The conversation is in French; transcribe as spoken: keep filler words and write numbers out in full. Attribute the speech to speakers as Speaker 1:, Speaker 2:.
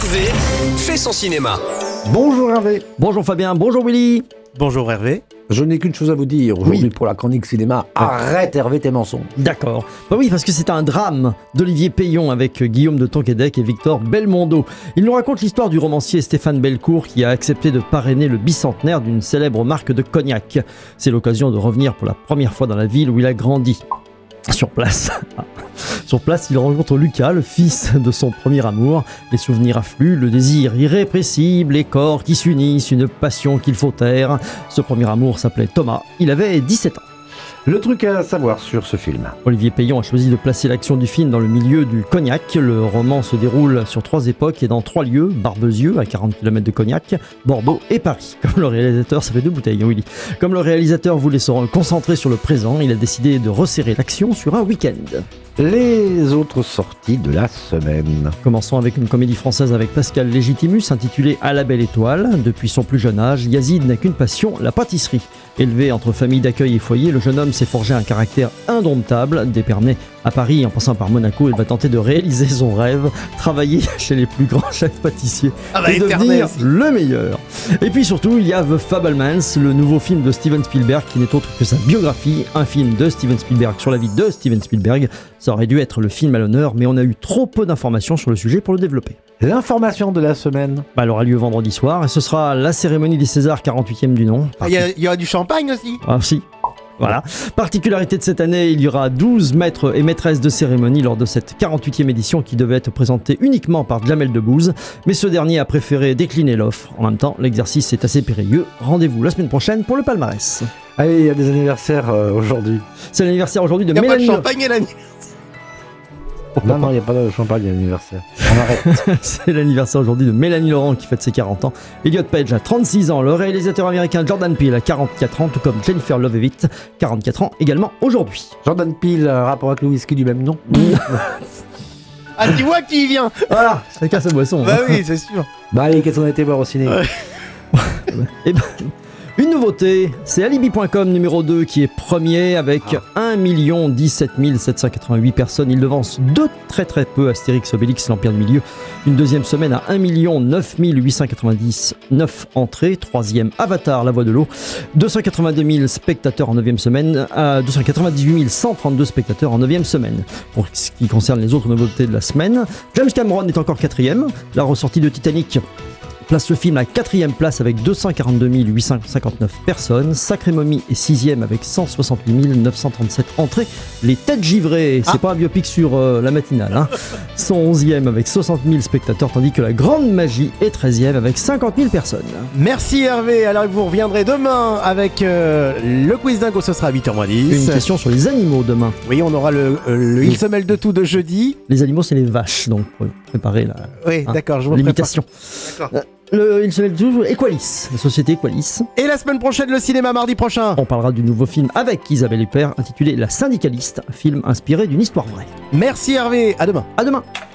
Speaker 1: Hervé fait son cinéma.
Speaker 2: Bonjour Hervé.
Speaker 3: Bonjour Fabien, bonjour Willy.
Speaker 4: Bonjour Hervé.
Speaker 2: Je n'ai qu'une chose à vous dire aujourd'hui
Speaker 3: Oui.
Speaker 2: pour la chronique cinéma. Arrête Hervé tes mensonges.
Speaker 3: D'accord. Bah oui, parce que c'est un drame d'Olivier Payon avec Guillaume de Tonquédec et Victor Belmondo. Il nous raconte l'histoire du romancier Stéphane Bellecour qui a accepté de parrainer le bicentenaire d'une célèbre marque de cognac. C'est l'occasion de revenir pour la première fois dans la ville où il a grandi. Sur place. Sur place, il rencontre Lucas, le fils de son premier amour. Les souvenirs affluent, le désir irrépressible, les corps qui s'unissent, une passion qu'il faut taire. Ce premier amour s'appelait Thomas. Il avait dix-sept ans.
Speaker 2: Le truc à savoir sur ce film.
Speaker 3: Olivier Payon a choisi de placer l'action du film dans le milieu du Cognac. Le roman se déroule sur trois époques et dans trois lieux, Barbezieux, à quarante kilomètres de Cognac, Bordeaux et Paris. Comme le réalisateur, ça fait deux bouteilles, Willy. Comme le réalisateur voulait se concentrer sur le présent, il a décidé de resserrer l'action sur un week-end.
Speaker 2: Les autres sorties de la semaine.
Speaker 3: Commençons avec une comédie française avec Pascal Légitimus intitulée À la belle étoile. Depuis son plus jeune âge, Yazid n'a qu'une passion, la pâtisserie. Élevé entre famille d'accueil et foyer, le jeune homme s'est forgé un caractère indomptable. Déperné à Paris en passant par Monaco, il va tenter de réaliser son rêve, travailler chez les plus grands chefs pâtissiers
Speaker 4: Ah bah,
Speaker 3: et
Speaker 4: éternel,
Speaker 3: devenir
Speaker 4: si.
Speaker 3: le meilleur. Et puis surtout, il y a The Fabelmans, le nouveau film de Steven Spielberg qui n'est autre que sa biographie, un film de Steven Spielberg sur la vie de Steven Spielberg. Ça aurait dû être le film à l'honneur, mais on a eu trop peu d'informations sur le sujet pour le développer.
Speaker 2: L'information de la semaine.
Speaker 3: Bah, elle aura lieu vendredi soir et ce sera la cérémonie des Césars quarante-huitième du nom.
Speaker 4: Il y, a- il y aura du champagne aussi.
Speaker 3: Ah si. Voilà. Particularité de cette année, il y aura douze maîtres et maîtresses de cérémonie lors de cette quarante-huitième édition qui devait être présentée uniquement par Jamel Debbouze. Mais ce dernier a préféré décliner l'offre. En même temps, l'exercice est assez périlleux. Rendez-vous la semaine prochaine pour le palmarès.
Speaker 2: Allez, il y a des anniversaires euh, aujourd'hui.
Speaker 3: C'est l'anniversaire aujourd'hui de
Speaker 4: Il n'y a pas de
Speaker 3: Mélanie.
Speaker 4: champagne et la nuit.
Speaker 3: Pourquoi
Speaker 2: Non, non, il n'y a pas de champagne à l'anniversaire. On arrête.
Speaker 3: C'est l'anniversaire aujourd'hui de Mélanie Laurent qui fête ses quarante ans. Elliot Page a trente-six ans. Le réalisateur américain Jordan Peele a quarante-quatre ans, tout comme Jennifer Love Hewitt, quarante-quatre ans également aujourd'hui.
Speaker 2: Jordan Peele, un rapport avec le whisky du même nom.
Speaker 4: Ah, tu vois qui y vient.
Speaker 3: Voilà, chacun sa boisson.
Speaker 4: Bah oui, c'est sûr.
Speaker 2: Bah allez, qu'est-ce qu'on a été voir au ciné?
Speaker 4: Ouais.
Speaker 3: Eh ben, une nouveauté, c'est Alibi point com numéro deux qui est premier avec un million dix-sept mille sept cent quatre-vingt-huit personnes. Il devance de très très peu Astérix, Obélix, l'Empire du Milieu. Une deuxième semaine à un million neuf mille huit cent quatre-vingt-dix-neuf entrées. Troisième, Avatar, La Voix de l'eau. deux cent quatre-vingt-deux mille spectateurs en neuvième semaine à deux cent quatre-vingt-dix-huit mille cent trente-deux spectateurs en neuvième semaine. Pour ce qui concerne les autres nouveautés de la semaine, James Cameron est encore quatrième. La ressortie de Titanic place le film à quatrième place avec deux cent quarante-deux mille huit cent cinquante-neuf personnes. Sacré Momie est sixième avec cent soixante-huit mille neuf cent trente-sept entrées. Les Têtes Givrées, c'est
Speaker 4: Ah.
Speaker 3: pas un biopic sur euh, la matinale, hein, sont onzième avec soixante mille spectateurs, tandis que La Grande Magie est treizième avec cinquante mille personnes.
Speaker 4: Merci Hervé. Alors vous reviendrez demain avec euh, le quiz dingo, ce sera à huit heures moins dix.
Speaker 3: Une question sur les animaux demain.
Speaker 4: Oui, on aura le, euh, le Il se mêle de tout de jeudi.
Speaker 3: Les animaux, c'est les vaches, donc euh, préparez la,
Speaker 4: Oui,
Speaker 3: hein,
Speaker 4: d'accord, je vous prépare.
Speaker 3: l'imitation.
Speaker 4: D'accord.
Speaker 3: Euh, le, il se met toujours Equalis, la société Equalis.
Speaker 4: Et la semaine prochaine, le cinéma mardi prochain.
Speaker 3: On parlera du nouveau film avec Isabelle Huppert intitulé La Syndicaliste, un film inspiré d'une histoire vraie.
Speaker 4: Merci Hervé, à demain.
Speaker 3: À demain.